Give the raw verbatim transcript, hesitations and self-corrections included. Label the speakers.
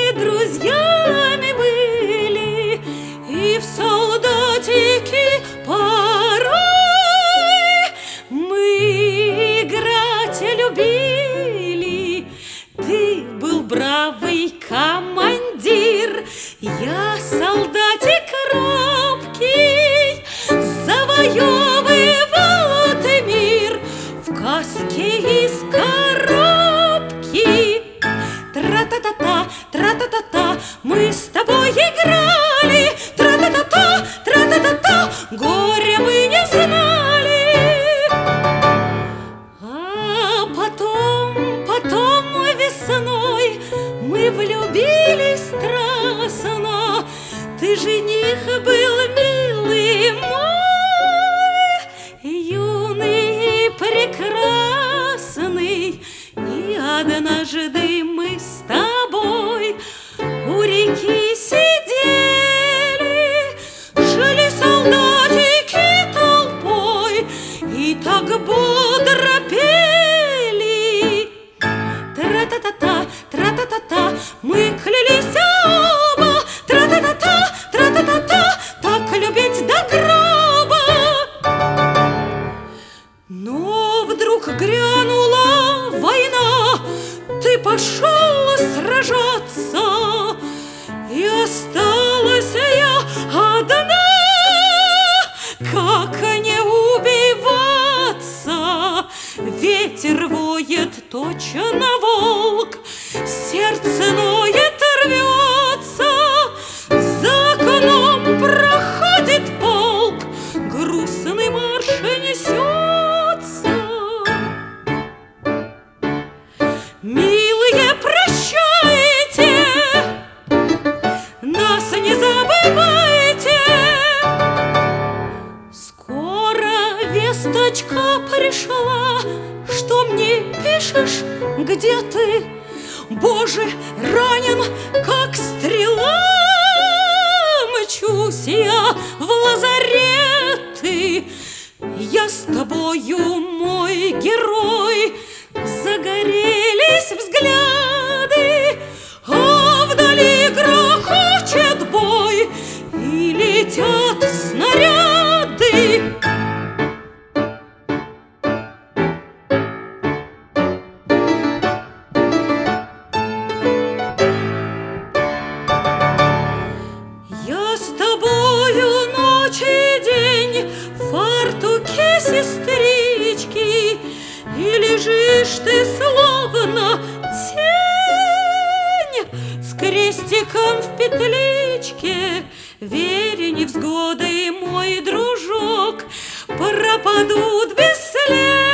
Speaker 1: мы друзьями были, и в солдатики порой мы играть любили. Ты был бравый командир, я солдатик робкий, завоевывал ты мир в каске из коробки. Тра-та-та-та, тра-та-та-та, мы с тобой играли. Тра-та-та-та, тра-та-та-та, горя мы не знали. А потом, потом весной мы влюбились страстно. Ты жених был милый мой, юный и прекрасный. И однажды мы с тобой у реки сидели, шли солдатики толпой и так бодро пели. Тра-та-та-та, тра-та-та-та, мы клялись оба. Тра-та-та-та, тра-та-та-та, так любить до гроба. Но вдруг грянула война, ты пошел сражаться, и осталась я одна. Как не убиваться? Ветер воет, точно волк, сердце ноет, рвется. За окном проходит полк, грустный марш несется. Милые, прощайте, нас не забывайте. Скоро весточка пришла, что мне пишешь, где ты? Боже, ранен, как стрела, мчусь я в лазареты. Я с тобою, мой герой, загорелись взгляды, а вдали грохочет бой и летят снаряды. Я с тобою ночь и день в фартуке сестрички, и лежишь ты словно тень с крестиком в петличке. Верь, невзгоды, мой дружок, пропадут бесследно.